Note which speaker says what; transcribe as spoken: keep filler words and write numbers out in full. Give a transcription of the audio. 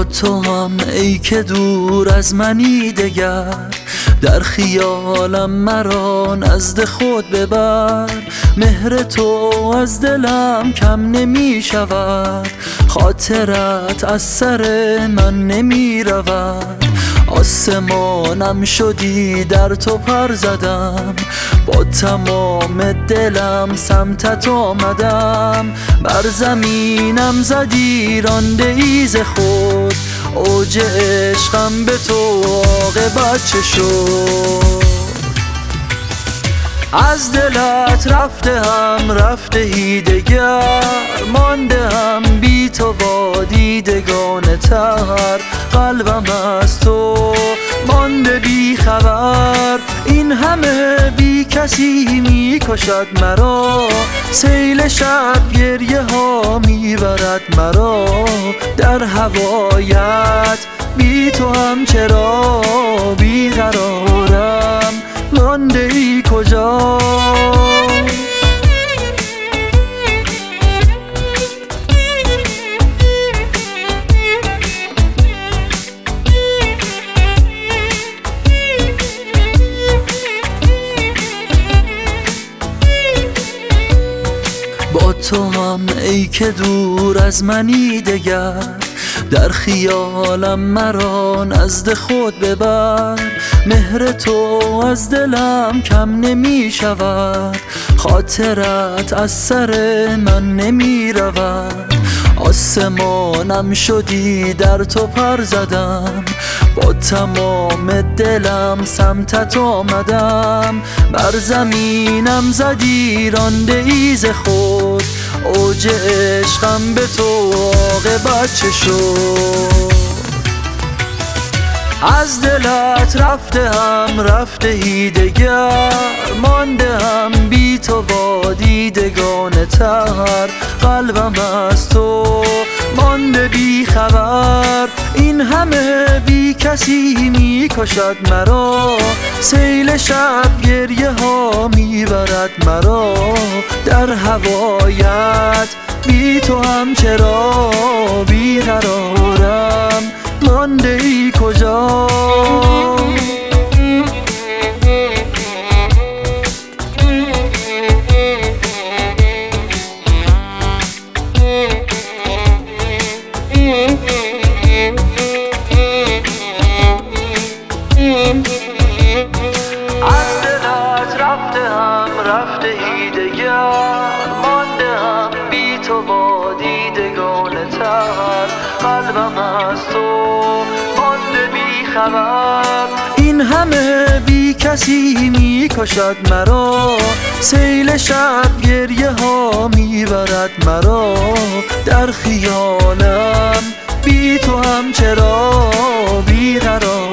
Speaker 1: تو هم ای که دور از منی دگر، در خیالم مرا نزد خود ببر. مهر تو از دلم کم نمی شود، خاطرت از سر من نمی رود. آسمانم شدی در تو پر زدم، با تمام دلم سمتت آمدم. بر زمینم زدی رانده ای ز خود، اوج عشقم به تو عاقبت چه شد؟ از دلت رفته هم رفته ای دگر، مانده هم بی تو با دیدگان تر. قلبم از تو مانده بی خبر، این همه بی کسی می کشد مرا. سیل شب گریه ها می برد مرا، در هوایت بی تو هم چرا بی قرارم، مانده ای کجا؟ با تو هم ای که دور از منی دگر، در خیالم مرا نزد خود ببر. مهر تو از دلم کم نمی شود، خاطرت از سر من نمی رود. آسمانم شدی در تو پر زدم، با تمام دلم سمتت آمدم. بر زمینم زدی رانده ای ز خود، اوج عشقم به تو عاقبت چه شد؟ از دلت رفته هم رفته ای دگر، مانده هم بی تو با دیدگان تر. قلبم از تو مانده بی خبر، این همه بی کسی می کشد مرا. سیل شب گریه ها می برد مرا، در هوایت بی تو هم چرا بی قرارم، مانده ای کجا؟ از دلت رفته هم رفته ای دگر، مانده هم بی تو با دیدگان تر. قلبم از تو مانده بی خبر، این همه بی کسی می کشد مرا. سیل شب گریه ها می برد مرا، در خیالم بی تو هم چرا بی قرار.